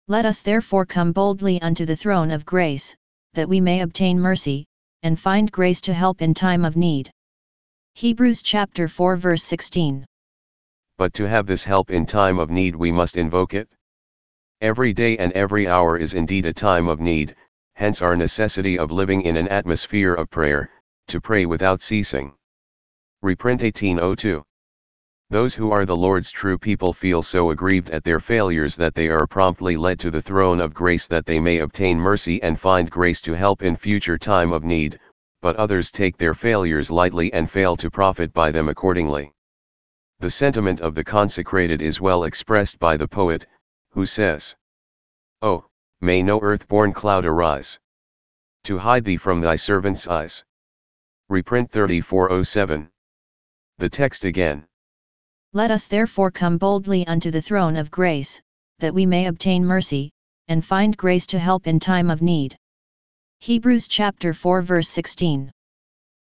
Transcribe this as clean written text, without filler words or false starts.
Let us therefore come boldly unto the throne of grace, that we may obtain mercy, and find grace to help in time of need. Hebrews chapter 4 verse 16. But to have this help in time of need we must invoke it. Every day and every hour is indeed a time of need, hence our necessity of living in an atmosphere of prayer, to pray without ceasing. Reprint 1802. Those who are the Lord's true people feel so aggrieved at their failures that they are promptly led to the throne of grace that they may obtain mercy and find grace to help in future time of need, but others take their failures lightly and fail to profit by them accordingly. The sentiment of the consecrated is well expressed by the poet, who says, "Oh, may no earth-born cloud arise to hide thee from thy servant's eyes." Reprint 3407. The text again. Let us therefore come boldly unto the throne of grace, that we may obtain mercy, and find grace to help in time of need. Hebrews chapter 4 verse 16.